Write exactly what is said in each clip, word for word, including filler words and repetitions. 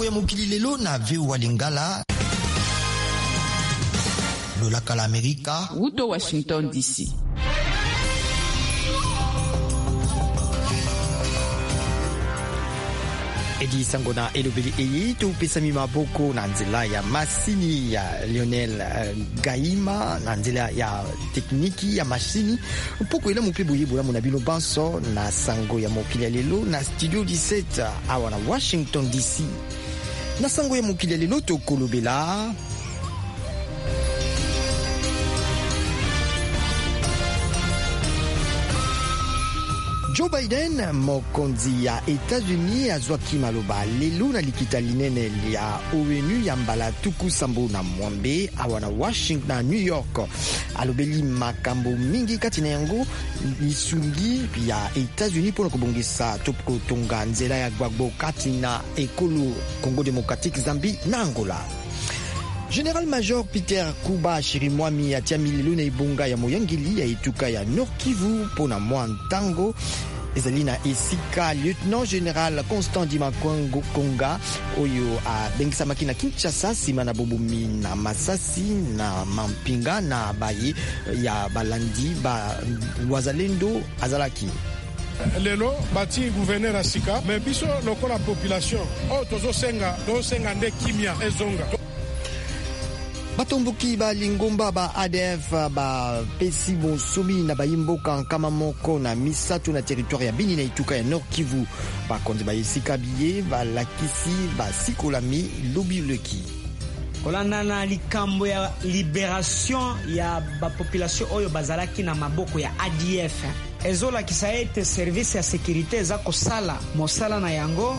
Sango ya mokili lelo na V O A Lingala. Lolaka la Amerika. Wuto Washington D C. Edi sango na elobeli eyi tupesami maboko na nzela ya masini ya Lionel uh, Gaima na nzela ya tekniki ya mashini mpoko ela mupe boyebola mona bino banso na sango ya mokili lelo na studio dix-sept awa na Washington D C. Na sango ya mokili lelo tokolobela Joe Biden mokonzi ya Etats-Unis azwaki maloba lelo na likita linene ya O N U ya mbala tuku sambo na mwambe awa na Washington na New York. Alobeli makambo mingi kati na yango lisungi ya Etats-Unis pona kubongisa topko tonga nzela ya gbagbo kati na ekolo Congo Democratique, Zambie na Angola. General Major Peter Kuba Shirimwami atia mililo na ibunga ya moyangili ya etuka ya Nord Kivu pona mwa ntango ezali na esika Lieutenant General Constant Dimakwango Konga oyo abengisamaki na Kinshasa sima na bobumi na masasi na mampinga na baye ya balandi ba wazalendo azalaki. Lelo bati gouverneur asika mais biso lokola population o tozo senga do senga nde kimia ezonga. Batomboki ba lingomba ba A D F ba pesi bonsomi na bayimboka nkama moko na misato na territoire ya Beni na ituka ya Nord Kivu ba konzi ba esika biye ba lakisi ba sikolami lobi leki kolanda na likambo ya liberation ya ba population oyo bazalaki na maboko ya A D F ezola kisa ete service ya sécurité za kosala mosala na yango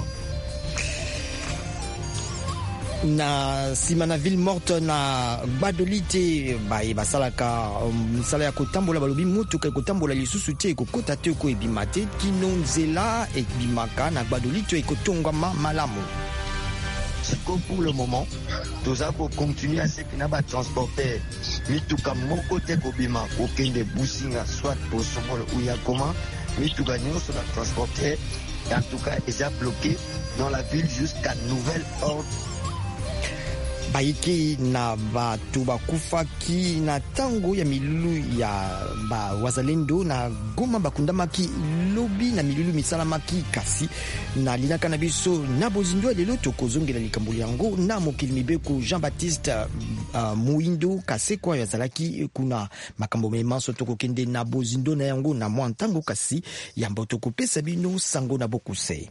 na sima na ville morte na Gbadolite baye basalaka misala ya kotambola balobi mutuka kotambola lisusu te kokota te ko ebima te kino nzela ebimaka na Gbadolite ekotongama malamu. Pour le moment, nous allons continuer à ce qu'il n'a pas transporté. Mituka moko te kobima kokende businga soit pour somol ou yakoma mituka nyonso na transporter en tout cas ils ont bloqué dans la ville jusqu'à nouvel ordre. Baiki na batu bakufaki na tango ya milulu ya ba wazalendo na Goma bakundamaki lobi na milulu misalamaki kasi na linaka na biso na bozindo lelo tokozongela likambo yango na mokili mibeko Jean-Baptiste uh, Muindo Kasekwa yazalaki kuna makambo memanso tokokende na bozindo na yango na mwa ntango kasi yambo tokopesa bino sango na bokuse.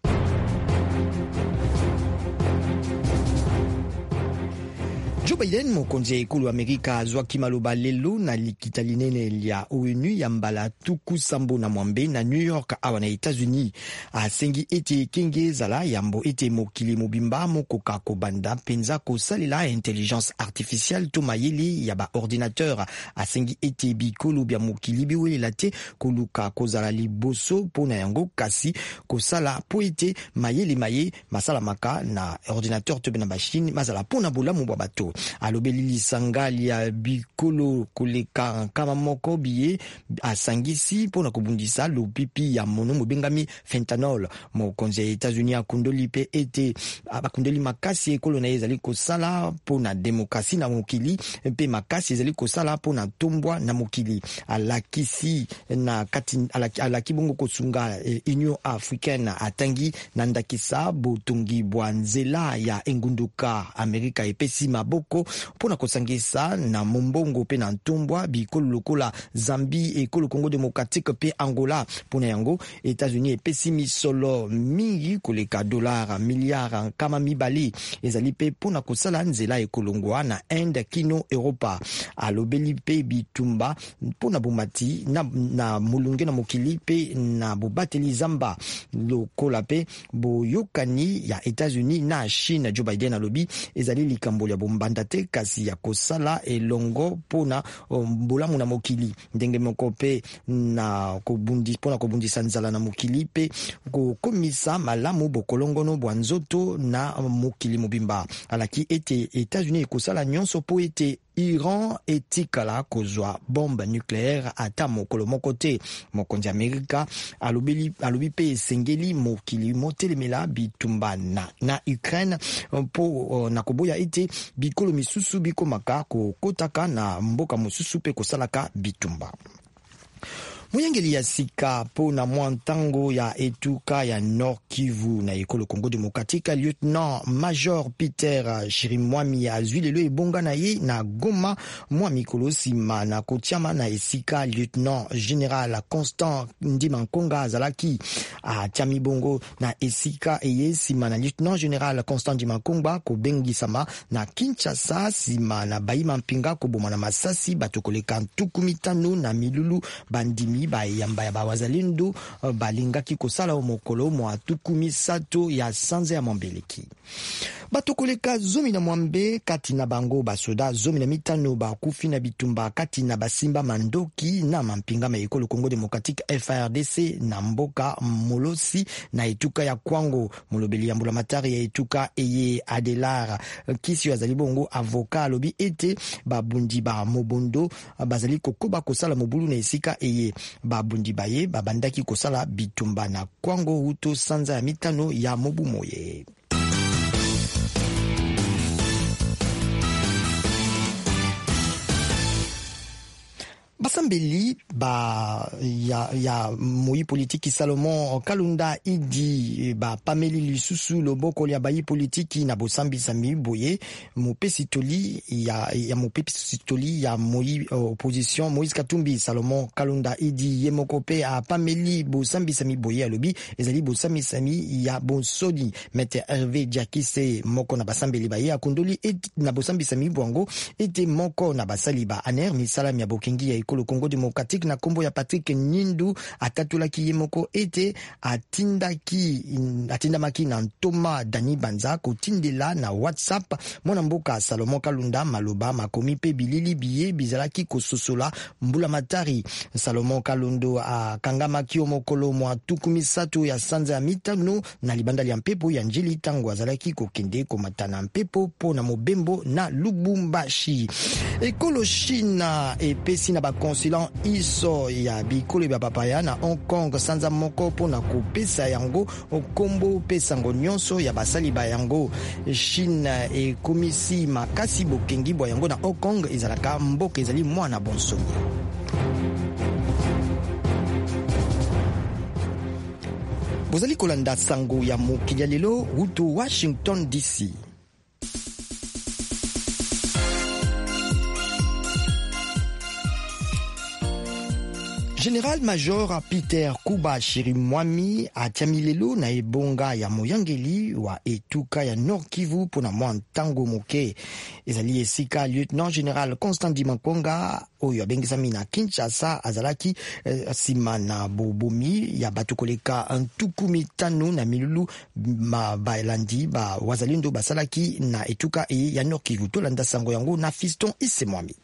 Joe Biden mokonzi ya ekulu Amerika azwaki maloba lelo na likita linene ya O N U ya mbala tuku sambo na mwambe na New York awa na Etats-Unis. Asengi ete kenge zala yambo ete mokili mobimba mokoka kobanda penza kosalela intelligence artificielle to mayele ya ba ordinateur. Asengi ete bikolo bya mokili biwelela te koluka kozala liboso pona yango kasi kosala po ete mayele maye masala maka na ordinateur to na machine mazala pona bolamu bwa bato. Alobeli lisangali ya bikolo koleka kama moko biye asangisi pona kubundisa lopipi ya mono mobengami fentanyl. Mokonzi ya Etats-Unis akundoli pe ete akundeli makasi ekolo na ezali kosala pona demokrasi na mokili pe makasi ezali kosala pona tombwa na mokili. Alakisi na kati alaki, alaki bongo kosunga eh, Union Africaine atangi na ndakisa botongi bwa nzela ya engunduka Amerika epesi maboko pona kosangisa na mombongo pe na ntombwa bikolo lokola Zambie ekolo Congo Democratique pe Angola. Pona yango Etats-Unis epesi misolo mingi koleka dolara miliara kama mibali ezali pe pona kosala nzela ekolongwa na Inde kino Europa. Alobeli pe bitumba pona bomati na, na mulunge na mokili pe na bobateli zamba lokola pe boyokani ya Etats-Unis na Chine. Joe Biden alobi ezali likambo ya bombanda te kasi ya kosala elongo pona mbolamu na mokili ndenge moko pe na kobundi pona kobundisa nzala na mokili pe kokomisa malamu bokolongono bwa nzoto na mokili mobimba. Alaki ete Etats-Unis ekosala nyonso po ete Iran etikala kozwa bombe nucléaire ata mokolo moko te. Mokonzi Amerika alobeli alobi pe esengeli mokili motelemela bitumba na, na Ukraine po na koboya ete bikolo misusu bikomaka kokotaka na mboka mosusu pe kosalaka bitumba. Muyangeli ya sika po na mwantango ya etuka ya Nord Kivu na ekolo Congo Demokratika, Lieutenant Major Peter Chirimwami azwi lelo ebonga na ye na Goma mwa mikolo sima na kotiama na esika. Lieutenant General Constant Ndimankonga azalaki a tiami bongo na esika eye sima na Lieutenant General Constant Ndimankonga kobengisama na Kinshasa sima na Baima Mpinga koboma na masasi batokoleka ntuku mitano na milulu bandimi ba yamba ya bawazalendo balingaki kosala mokolo mwa tukumi sato ya sanza ya Mambeleki. Batokoleka zomi na mwambe kati na bango basoda zomi na mitano bakufi na bitumba kati na basimba mandoki na mampinga ma ekolo Congo Demokratika F A R D C na mboka Molosi na etuka ya Kwango. Molobeli ya mbula matari ya etuka eye Adelar Kisi azali bongo avoka lobi ete babundi ba mobondo bazali kokoba kosala mobulu na esika eye babundi baye babandaki kosala bitumba na Kwango huto sanza ya mitano ya mobu moye. Basambeli ba ya ya moi politiki Salomon Kalunda idi ba Pameli Lisusu loboko ya bayi politiki na bosambi sami boye mopesi toli ya ya mopesi toli ya moi opposition Moïse Katumbi. Salomon Kalunda idi yemokope a Pameli bosambi sami boye alobi ezali bosambi sami ya bonsodi mete Hervé Diakise moko na basambeli baye akondoli et na bosambi sami bwango ete moko na basaliba aner misala ya bokengi ya le Congo Démocratique na kombo ya Patrick Nyindu atatulaki yemoko ete atindaki atindamaki na Ntoma Dani Banza kotindela na WhatsApp mona mboka Salomon Kalunda maloba makomi pe bilili biye bizalaki kososola mbula matari. Salomon Kalundo akangamaki omokolo mwa tukumi sato ya sanza ya mitano na libanda ya mpepo ya njili tango azalaki kokende komatana mpepo po na mobembo na Lubumbashi. Ekolo China epesi na bakonsulant iso ya bikolo ya papaya na Hong Kong sanza moko po na kopesa yango okombo pesa ngo nyonso ya basali ba yango. China e komisi makasi bokengi bwa yango na Hong Kong ezalaka mboka ezali mwana bonsomi. Bozali kolanda sango ya mokili ya lelo hutu Washington D C. General Major Peter Kuba Chirimwami atiami lelo na ebonga ya moyangeli wa etuka ya Nord Kivu pona mwantango moke. Ezali esika Lieutenant General Constant Ndimankonga oyo abengisami na Kinshasa azalaki eh, sima na bobomi ya batokoleka ntuku mitano na milulu mabalandi ba wazalendo basalaki na etuka e ya Nord Kivu. Tolanda sango yango na Fiston Isemwami.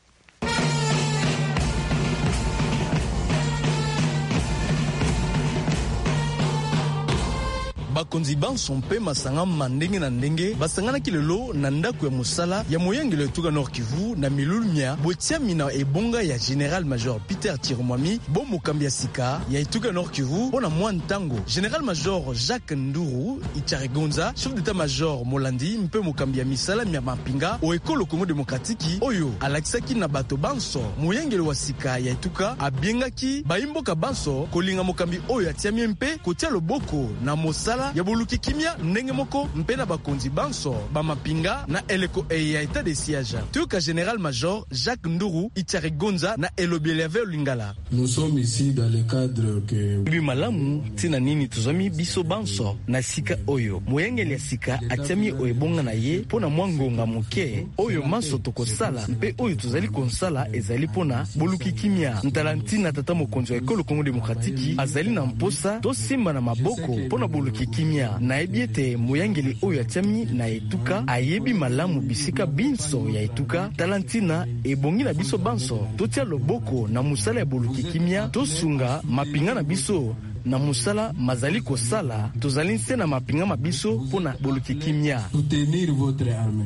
bakonzi banso mpe masanga mandenge na ndenge basanganaki lelo na ndako ya mosala ya moyangelo etuka Nord Kivu na milulumia botiami na ebonga ya General Major Peter Chirimwami bo mokambi ya sika ya etuka Nord Kivu mpona mwa ntango. General Major Jacques Nduru Icarigonza chef d'état major Molandi mpe mokambi ya misala ya mapinga o ekolo Congo Demokratiki oyo alakisaki na bato banso moyangelo wa sika ya etuka abengaki baimboka banso kolinga mokambi oyo atiami mpe kotia loboko na mosala ya boluki kimia ndenge moko mpena bakonzi banso bamapinga na eleko e ya etat de siège. Tuka General Major Jacques Nduru Icarigonza na Elobeleve Lingala. Nous sommes ici dans le cadre que Bi malamu tina nini tuzomi biso banso na sika oyo moyangeli ya sika atiami oebonga na ye pona mwangonga moke oyo maso tokosala mpe oyo tuzali konsala ezali pona boluki kimia ntalantina tata mokonzi wa ekolo Congo Demokratiki azali na mposa to simba na maboko pona boluki kimia na ebiete moyangeli oyo atiami na etuka ayebi malamu bisika binso ya etuka talantina ebongi na biso banso totia loboko na musala ya boluki kimia tosunga mapinga na biso na musala mazali kosala tozali nse na mapinga mabiso pona boluki kimia soutenir votre armée.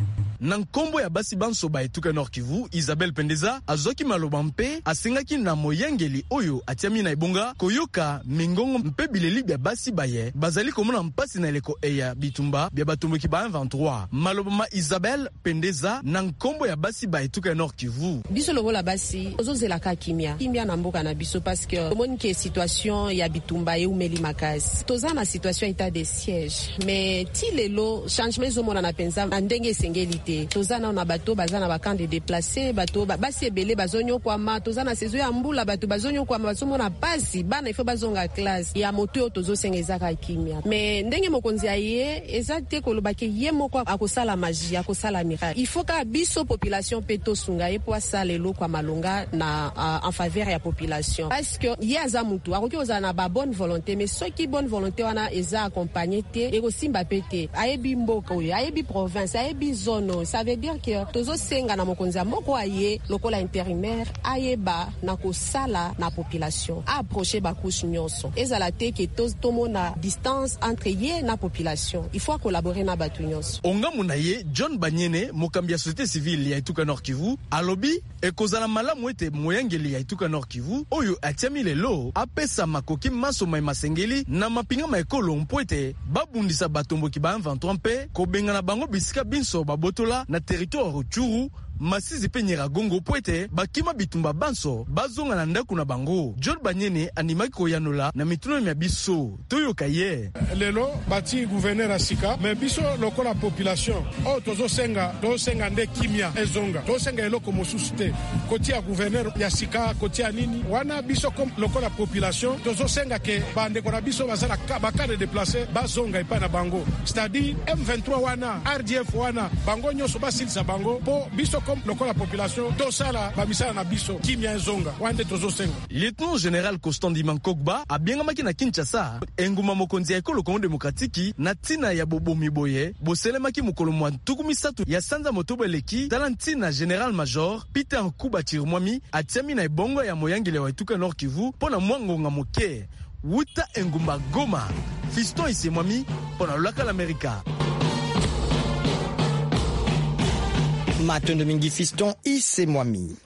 na nkombo ya basi banso ba etuka Nord Kivu. Isabelle Pendeza azoki maloba mpe asengaki na moyangeli oyo atiami na ebonga koyoka mingongo mpe bileli bya basi baye bazali komona mpasi na eleko eya bitumba bya batomboki ba vingt-trois. Maloba ma Isabelle Pendeza na nkombo ya basi ba etuka Nord Kivu. Biso lobola basi ozozela ka kimia kimia na mboka na biso parce que omoni ke situation ya bitumba e umeli makasi toza na situation état de siège mais ti lelo changement zomona na penza na ndenge esengeli te toza na bato baza na bakande de déplacer bato basi ebele bazonyo kwa ma toza na saison ya mbula bato bazonyo kwa ma bazomona pasi bana ifo bazonga classe ya moto yo tozo sengeza ka kimia mais ndenge mokonzi aye ezate koloba ke ye moko akosala magie akosala miracle il faut ka biso population peto sunga e po sala lelo kwa malonga na uh, en faveur ya population parce que ye aza mutu akoki oza na ba bonne volonté mais ceux qui bonne volonté wana eza accompagné te e ko simba pete ayebi mboka oyo ayebi province ayebi zone ça veut dire que tozo senga na mokonzi moko aye lokola intérimaire ayeba na kosala na population approcher ba couche nyonso ezala te ke tozo tomona distance entre ye na population il faut collaborer na batu nyonso. Onga munaye John Banyene mokambi ya société civile ya etuka Nord Kivu alobi ekozala malamu ete moyangeli ya etuka Nord Kivu oyo atiami lelo apesa makoki maso mai masengeli na mapinga maekolo mpo ete babundisa batomboki ba vingt-trois mpe kobengana bango bisika binso babotola na territoire Rutshuru Masisi pe Nyiragongo poete bakima bitumba banso bazonga na ndaku na bango. John Banyene animaki koyanola na mituno ya biso toyoka ye lelo bati gouverneur asika mais biso lokola population o tozo senga to senga nde kimia ezonga to senga eloko mosusu te koti ya gouverneur ya sika koti ya nini wana biso comme lokola population tozo senga ke bande kona biso bazala baka de déplacer bazonga epa na bango c'est-à-dire M vingt-trois wana R D F wana bango nyoso basilisa bango po biso comme lokola population tosala bamisala na biso kimia ezonga wande tozo senga. Lieutenant général Constant Dimankogba abiengamaki na Kinshasa enguma mokonzi ya ekolo Congo démocratique na tina ya bobomi boye boselemaki mokolo mwa ntuku misatu ya sanza motobo eleki tala ntina général major Peter Nkuba Chirimwami atiami na ebongo ya moyangeli wa etuka Nord Kivu pona mwangonga moke wuta engumba Goma. Fiston Isemwami pona lolaka l'Amerika. Matondo mingi Fiston Isemwami.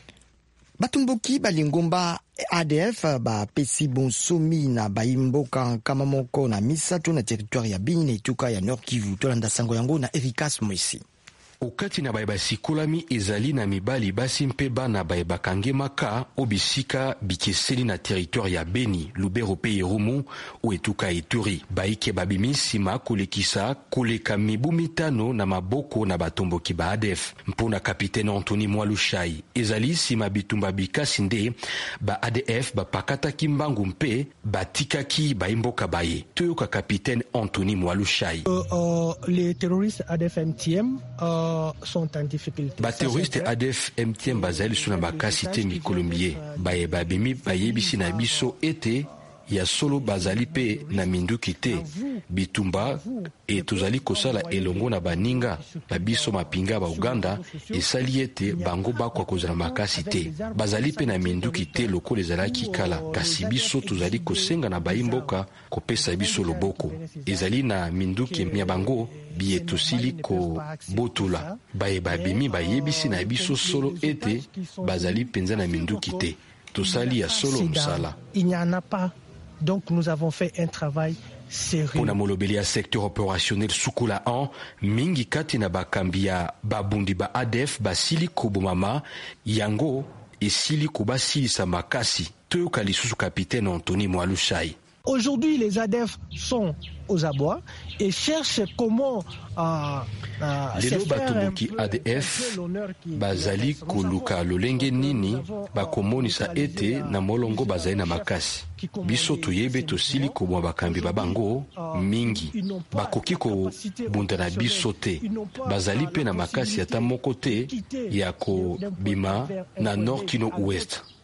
Batumboki balingomba A D F ba pesi bonsomi na baimboka kama moko na misato na territoire ya Bini na etuka ya Nord Kivu tolanda sango yango na Ericas Moisi. Okati na bayeba sikolami ezali na mibali basi mpe bana bayeba kangemaka obisika bikeseli na territoire ya Beni, Lubero pe Irumu o etuka Ituri. Baike babimisima kolekisa koleka mibu mitano na maboko na batomboki ba A D F. Mpona kapitaine Anthony Mwalushai ezali sima bitumba bikasi nde ba A D F bapakata kimbangu mpe batikaki baimboka baye. Toyoka kapitaine Anthony Mwalushai. Uh, uh, les terroristes A D F M T M uh... sont en difficulté. Ba terroriste A D F M T M bazali suna bakasi te mi Colombie. Baye babemi bayebisi na biso ete ya solo bazali pe na minduki te bitumba e tozali kosala elongo na baninga babiso mapinga ba Uganda esali ete bango bakwa kozala makasi te bazali pe na minduki te lokola ezalaki kala kasi biso tozali kosenga na baimboka kopesa biso loboko ezali na minduki ya bango biye tosili ko botula baye babimi bayebisi na biso solo ete bazali penza na minduki te tosali ya solo msala. Il n'y en a pas. Donc nous avons fait un travail sérieux. Pona molobeli ya secteur opérationnel Sukula un mingi kati na bakambi ya babundi ba A D F basili kobomama yango esili kobasilisa makasi toyoka lisusu capitaine Anthony Mwalushai. Aujourd'hui, les A D F sont aux abois et cherchent comment euh, euh, lelo batomboki A D F bazali koluka lolenge nini bakomonisa ete na molongo bazali na makasi biso toyebe tosili komwa bakambi babango mingi bakoki kobunda na biso te bazali pe na makasi ata moko te ya kobima na nord kino ouest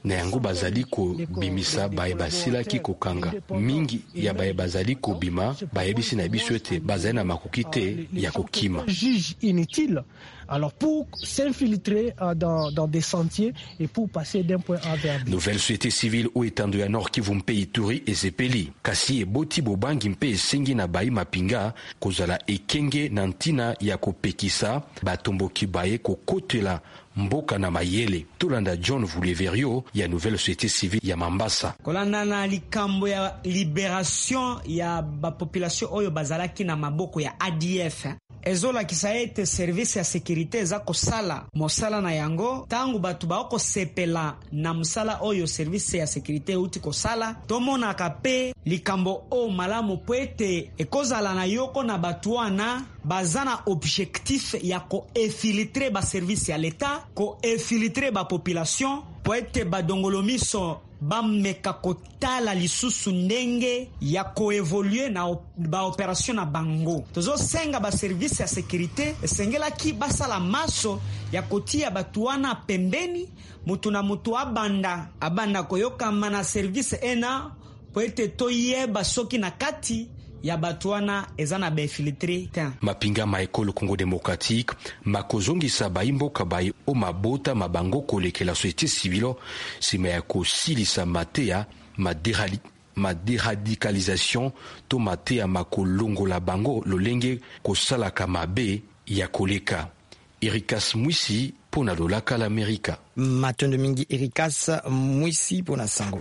na yango bazali kobimisa baye basilaki kokanga mingi ya baye bazali kobima bayebisi na biso ete bazali na makoki te ya kokima. Juge inutile. Alors pour s'infiltrer dans, dans des sentiers et pour passer d'un point A vers B. Nouvelle société civile o etando ya Nord Kivu mpe Ituri ezepeli kasi eboti bobangi mpe esengi na bayi mapinga kozala ekenge na ntina ya kopekisa batomboki baye kokotela mboka na mayele. Tolanda John Vouleverio ya Nouvelle Société Civile ya Mambasa. Kolanda na likambo ya liberation ya bapopulation oyo bazalaki na maboko ya A D F. Ezola kisaete service ya sécurité eza kosala mosala na yango tangu batu baoko sepela na musala oyo service ya sécurité uti kosala tomona kape likambo o malamu poete ekozala na yoko na batu wana bazana objectif ya ko infiltrer ba service ya l'État, ko infiltrer ba population poete badongolomiso bameka kotala lisusu ndenge ya koevolue na op, ba operation na bango. Tozo senga ba service ya sécurité esengela ki basala maso ya kotia batu wana pembeni mutu na mutu abanda abanda koyoka mana service ena poete toyeba soki na kati ya batuana ezana befiltre ten. Mapinga maekolo Congo démocratique makozongisa baimboka bayi o mabota mabango kolekela société civile sima ya kosilisa matea maderali ma déradicalisation to matea makolongola bango lolenge kosalaka mabe ya koleka. Erikas Mwisi pona lolaka l'Amerika. Matondo mingi Erikas Mwisi pona sango.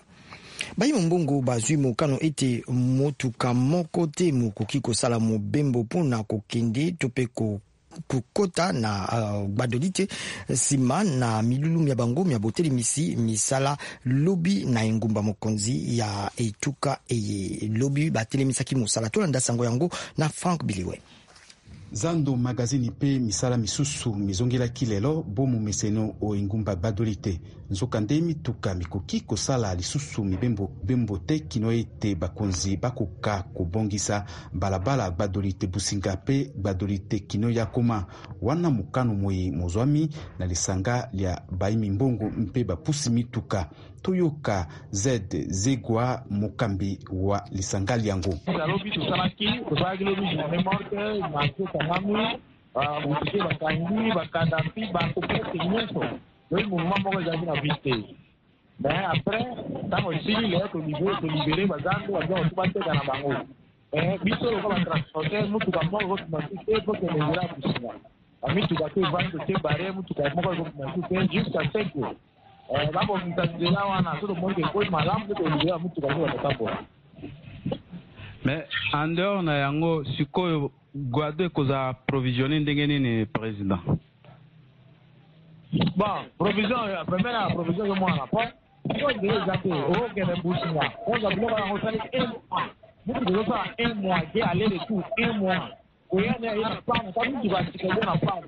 Bayi mbongo bazui mokano ete motuka moko te mokoki kosala mobembo pona kokende tope ko kukota na uh, badolite sima na milulu ya bango ya boteli misi misala lobi na engumba mokonzi ya etuka eye lobi bateli misaki musala tolanda sango yango na Frank Biliwe. Zando magazini pe misala misusu mizongela kilelo bomu meseno o engumba badolite nzoka ndemi tuka mikoki kosala lisusu mibembo bembo te kino ete bakonzi bakoka kobongisa balabala badolite businga pe badolite kino ya koma wana mukano moyi mozwami na lisanga lya baimi mbongo mpe bapusi mituka toyoka Z Zegwa Mukambi wa lisanga lyango. Alobi tusalaki tobagilo bi morte na tsamami butike bakangi bakadampi bakopete nyeso le mouvement moko ezali na vite mais après ntango esili leo tolibere tolibere bazandu bazwa kotubateka na bango biso lokola batransporter mutuka moko kotumasi te kokelezela kusinga bamituka te evandi te bare mutuka moko kotumasi te jusqu'à ce que babomisa nzela wana soto moike ekoi malamu te tolibera mutuka moko batatambola. Mais en dehors na yango sikoyo Guado ekoza provisionner ndenge nini président? Bon, provision ya première provision yo mwana po. Ko de zate o ke ne businga. O za bilo ba hosali un mois. Mutu de ça un mois ke aller retour un mois. Ko ya ne ya plan ko mutu ba tikelo na plan.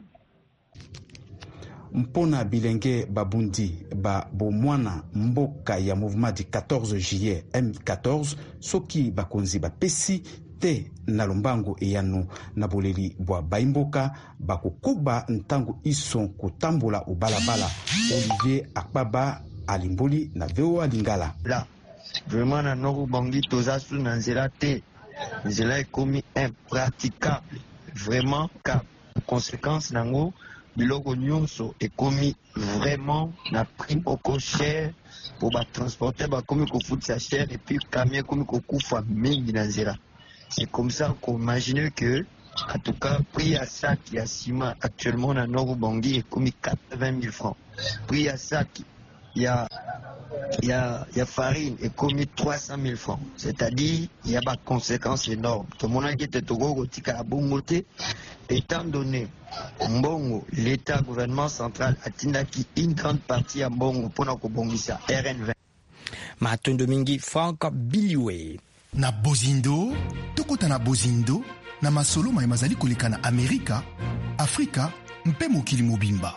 Mpona bilenge babundi ba bomwana mboka ya mouvement du quatorze juillet M quatorze soki bakonzi bapesi te na lombango eyano na boleli bwa baimboka bakokoba ntango ison kotambola obalabala. Olivier Akbaba alimboli na V O A Lingala. Là, vraiment na Nord Ubangi tozasu na nzela te. Nzela ekomi impraticable. Vraiment ka conséquence nango biloko nyonso ekomi vraiment na prix beaucoup cher pour ba transporter ba komi ko futsa cher et puis camion komi ko kufa mingi na nzela. C'est comme ça qu'on imagine que, en tout cas, prix à sac et à ciment actuellement dans Nord Ubangi est comme quatre-vingt mille francs. Prix à sac, il y a, il y a, il y a farine est comme trois cent mille francs. C'est-à-dire, il y a des conséquences énormes. Tout le monde qui était au gros, à Bongote, étant donné, Mbongo, l'État, gouvernement central, a tindaki une grande partie à Mbongo pour nous Bongisa, R N vingt. Matondo mingi Frank Biliwe. Na bozindo tokota na bozindo na masolo mai mazali koleka na Amerika, Afrika mpe mokili mobimba.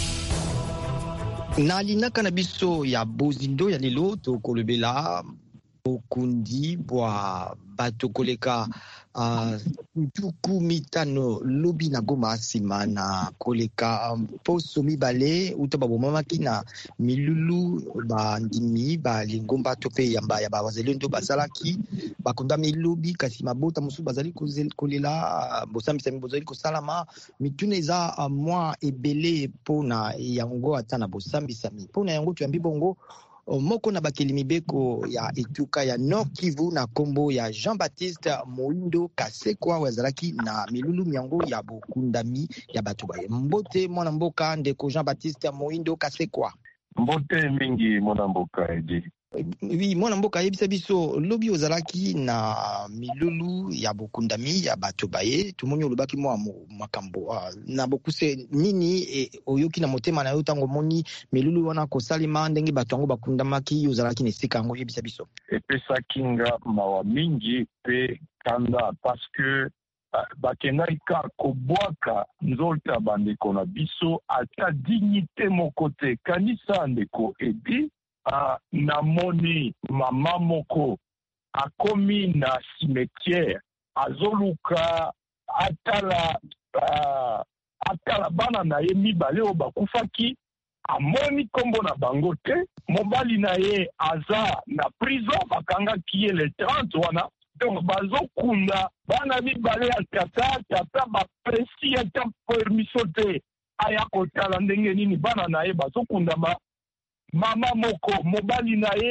Na linaka na biso ya bozindo ya lelo tokolobela okundi bwa bato koleka uh, tuku mitano lobi na Goma nsima na koleka poso mibale uta babomamaki na milulu bandimi balingomba to pe yamba ya bawazalendo bazalaki bakondami lobi kasi mabota mosusu bazali kolela bosambisami bozali kosalama mituna eza uh, mwa ebele mpona yango ata na bosambisami mpona yango tuyambi bongo moko na bakeli mibeko ya etuka ya Nord Kivu na kombo ya Jean-Baptiste Moindo Kasekwa wazalaki na milulu miango ya bokundami ya bato baye. Mbote mwana mboka ndeko Jean-Baptiste Moindo Kasekwa. Mbote mingi mwana mboka edi. Oui, mwana mboka yebisa biso lobi ozalaki na milulu ya bokundami ya bato baye tumoni olobaki mwa makambo uh, na bokuse nini e, oyoki na motema na yo tango moni milulu wana kosalima ndenge bato yango bakundamaki ozalaki na esika yango yebisa biso epesaki nga mawa mingi pe kanda parce que uh, bakendaki ka kobwaka nzolta ya bandeko na biso ata dignité moko te kanisa ndeko edi. Uh, namoni mama moko akomi na cimetière azoluka atala uh, atala bana na ye mibale oyo bakufaki amoni kombo na bango te mobali na ye aza na prison bakangaki ye le trente wana donc bazokunda bana mibale ya tata tata bapresi ata permission te aya kotala ndenge nini bana na ye bazokunda ba mama moko mobali na ye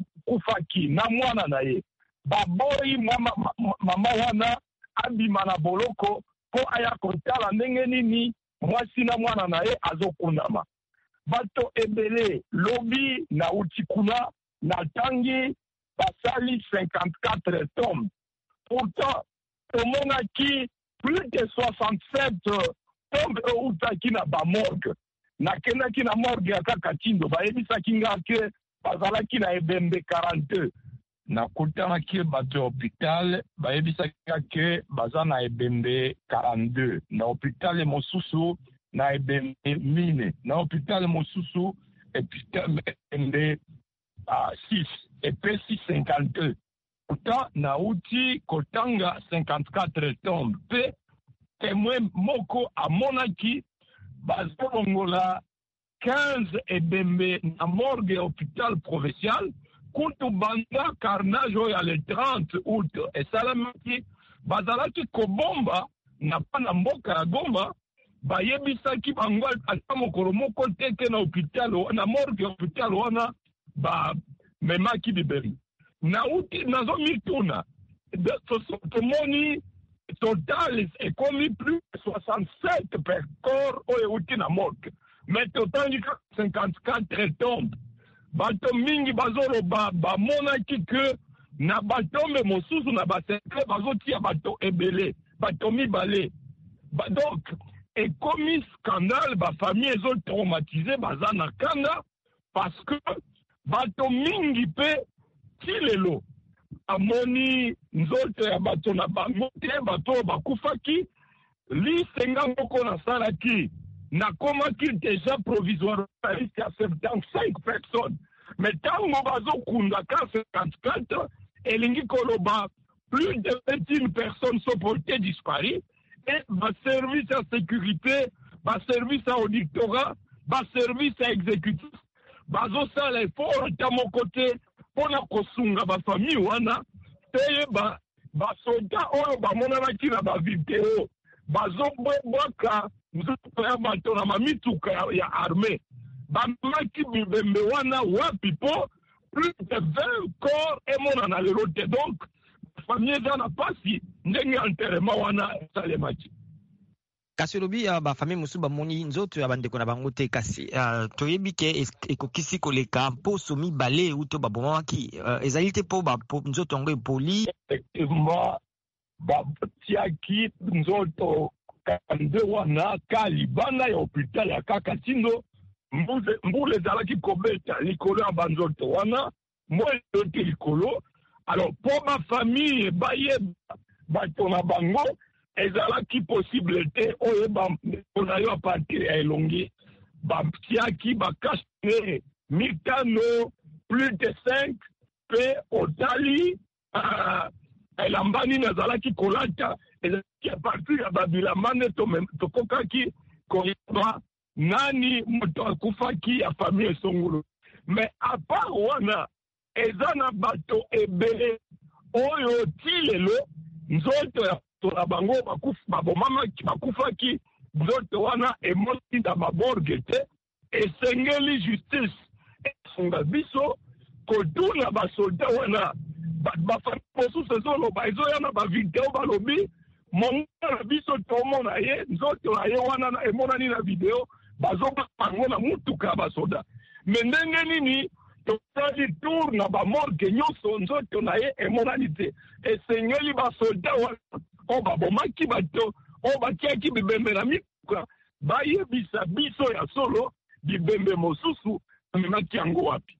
akufaki na mwana na ye baboyi mama, mama wana abima na boloko po aya kotala ndenge nini mwasi na mwana na ye azokundama bato ebele lobi na utikuna na tangi basali cinquante-quatre tombes pourtant tomonaki plus de soixante-sept tombes eutaki na bamorgue nakendaki na morgue ya kaka Tindo bayebisaki nga ke bazalaki na ebembe quarante-deux nakutanaki bato ya hôpital bayebisaki nga ke baza na ebembe quarante-deux na hôpital mosusu na ebembe mine na hôpital mosusu ebembe uh, six epesi cinquante-deux pourtant nauti kotanga cinquante-quatre tombes pe témoin moko amonaki bazolongola quinze ebembe na morgue ya hôpital provincial kutu banda carnage oyo ya le trente août esalamaki bazalaki kobomba na pa na mboka ya Goma bayebisaki bango ata mokolo moko teke na hôpital na morgue ya hôpital wana bamemaki biberi nauti nazomituna tomoni total ekomi plus de soixante-sept per corps oyo euti na morgue mais totangi cinquante-quatre tombes bato mingi bazoloba bamonaki ke na batombe mosusu na basekre bazotia bato ebele bato mibale ba, donc ekomi scandale bafamille ezotraumatize baza na kanda parce que bato mingi pe ti lelo amoni nzoto ya bato na bango te bato bakufaki lisenga moko nasalaki nakomaki déjà provisoire liste ya soixante-quinze personnes mais ntango bazokunda ka cinquante-quatre elingi koloba plus de vingt et une personnes sont portées disparues et baservice ya sécurité baservice ya auditorat baservice ya exécutif bazosala effort ata moko te mpona kosunga bafamille wana peye basoda oyo bamonanaki na bavideo bazobwaka nzoto ya bato na mamituka ya armée bamaki bibembe wana wapi po plus de vingt corps emonana lelo te donc famille eza na pasi ndenge enterrement wana esalemaki kasi olobi uh, bafamille mosusu bamoni nzoto ya bandeko na bango te kasi uh, toyebi ke ekokisi koleka poso mibale uto babomamaki uh, ezali te mpo nzoto yango epoli effectivement batiaki nzoto nde wana ka libanda ya hôpital ya kaka Tindo mbula ezalaki kobeta likolo ya banzoto wana moi ezoki likolo alors mpo bafamille bayeba bato na bango ezalaki possible te oyeba mpona yo apartir ya elongi batiaki bakashne mitano plus de cinq pe otali elambani nazalaki kolata ezalaki a partir ya babilamba nde tokokaki koyeba nani moto akufaki ya famille esongolo. Mais à part wana eza na bato ebele oyo ti lelo nzoto ya na bango babomamaki bakufaki nzoto wana emoti na baborge te esengeli justice esunga biso kotuna basolda wana bafami mosusu ezoloba ezoya na bavideo balobi mongana na biso tomona ye nzoto na ye wana emonani na video bazobango na mutuka ya basoda. Me ndenge nini tosali tour na bamorge nyonso nzoto na ye emonani te esengeli basolda wana o babomaki bato o batiaki bibembe na mituka bayebisa biso ya solo bibembe mosusu amemaki yango wapi.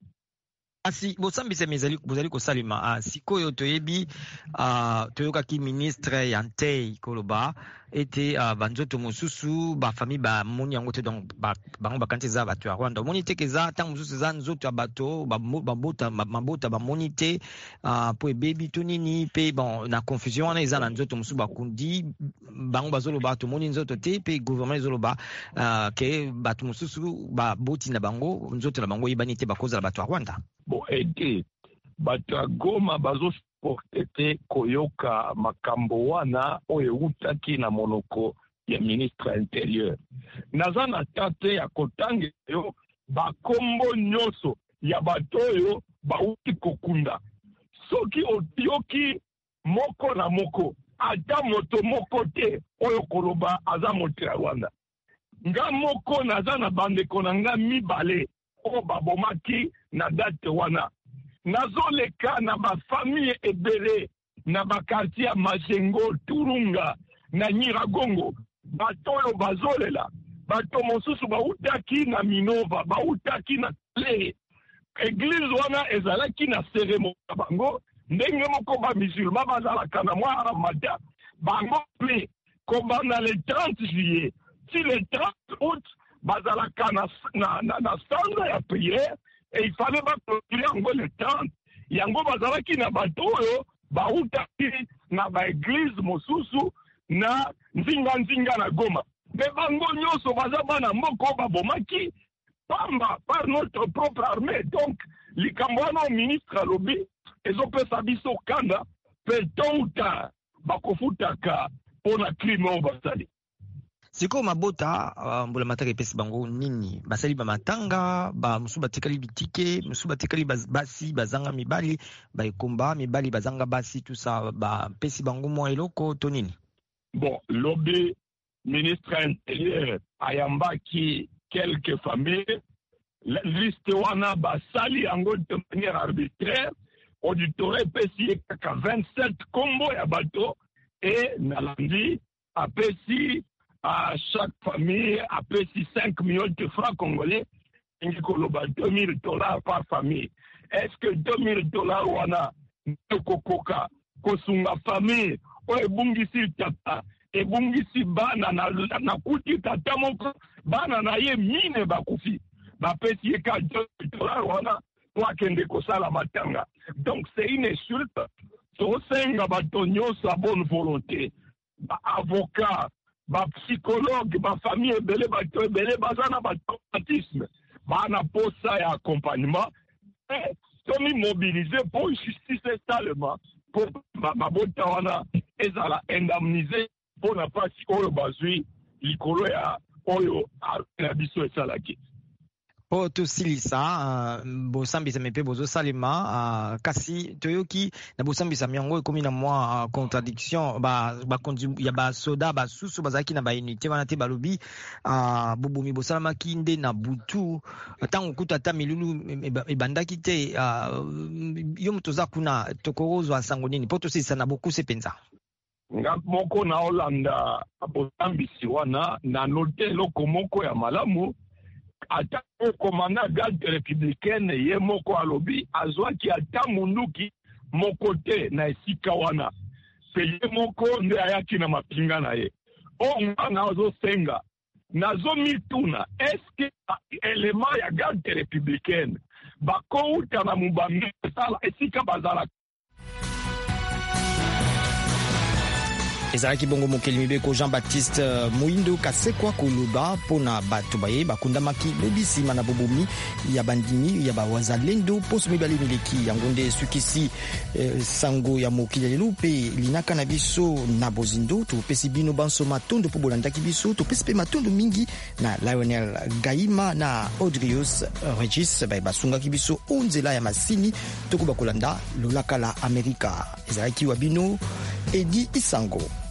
Asi bosambisa mezali bozali kosalima uh, sikoyo toyebi uh, toyokaki ministre ya ntei koloba ete uh, banzoto mosusu bafami bamoni yango te donc bango bakanisi eza bato ya Rwanda omoni te keza ntango mosusu eza nzoto ya bato mabota mabota bamoni te uh, po ebebi to nini mpe bon na confusion wana eza na nzoto mosusu bakundi bango bazoloba tomoni nzoto te mpe gouvernement ezoloba uh, ke bato mosusu baboti na bango nzoto na bango yebani te bakozala bato ya Rwanda. Bon, ete bato ya Goma bazosuporte te koyoka makambo wana oyo eutaki na monoko ya ministre intérieur. Naza na tate ya kotanga yo bakombo nyonso ya bato oyo bauti kokunda. Soki otioki moko na moko ata moto moko te oyo koloba aza moto ya Rwanda. Nga moko naza na bandeko na nga mibale o babomaki na date wana. Nazoleka na bafamille ebele na bakartier ya Majengo, Turunga na Nyiragongo. Bato oyo bazolela. Bato mosusu bautaki na Minova, bautaki na Tle. Eglise wana ezalaki na cérémonie bango. Ndenge moko ba musulman bazalaka na mwa Ramadan. Bango ple kobana le trente juillet. Si le trente août bazalaka na na na, na sanda ya prière et il fallait pas clôturer yango le trente. Yango bazalaki na bato oyo bautaki na ba église mosusu na nzinga nzinga na Goma. Mais bango nyonso baza bana moko babomaki pamba par notre propre armée. Donc likambo wana ministre alobi ezopesa biso kanda pe tôt ou tard bakofutaka pona crime oyo basali. Siko mabota uh, mbula mataka epesi bango nini basali ba matanga ba musu batikali bitike musu batikali basi bazanga mibali ba ekomba mibali bazanga basi tout ça ba pesi bango mo eloko to nini. Bon, lobby ministre intérieur ayambaki quelques familles la liste wana basali yango de manière arbitraire auditore pesi kaka vingt-sept kombo ya bato et nalandi apesi à chaque famille apesi cinq millions de francs congolais ingi koloba deux mille dollars par famille. Est-ce que deux mille dollars wana kokoka kosunga famille o ebungisi tata ebungisi bana na na kuti tata moko bana na ye mine bakufi bapesi ye ka deux dollars wana po akende kosala matanga. Donc c'est une insulte. Tosenga bato nyonso a bonne volonté ba avocat ba psychologue ba famille ebele bato ebele bazana ba traumatisme bana posa ya accompagnement et tomi mobiliser pour justice seulement pour mabota wana ezala indemniser pour na pasi oyo bazui likolo ya oyo na biso esalaki. Po tosilisa uh, bosambisa mepe bozo salima uh, kasi toyoki na bosambisa myango ekomi na mwa uh, contradiction ba ba ya ba soda ba susu bazaki na ba unité wana te balobi uh, bobomi bosalama kinde na butu tango kutata milulu ebandaki te uh, yo mutoza kuna tokorozo asango nini po tosilisa na bokuse penza. Nga moko na Holanda bosambisi wana na note loko moko ya malamu ata komanda garde républicaine ye moko alobi azwaki ata munduki moko te na esika wana pe ye moko nde ayaki na mapinga na ye o ngana ozosenga nazo mituna eske elema ya garde républicaine bakouta na mubambe tala esika bazala. ezalaki bongo mokeli mibeko Jean-Baptiste Muindo Kasekwa koloba mpona bato baye bakundamaki lobi nsima na bobomi ya bandimi ya bawazalendo poso mibale mileki yango nde esukisi eh, sango ya mokili lelo mpe linaka na biso na bozindo topesi bino banso matondo mpo bolandaki biso topesi mpe matondo mingi na Lionel Gaima na Audrius Regis baye basungaki biso onzela ya masini tokoba kolanda lolaka la Amerika. Ezalaki wa bino Edi Isango.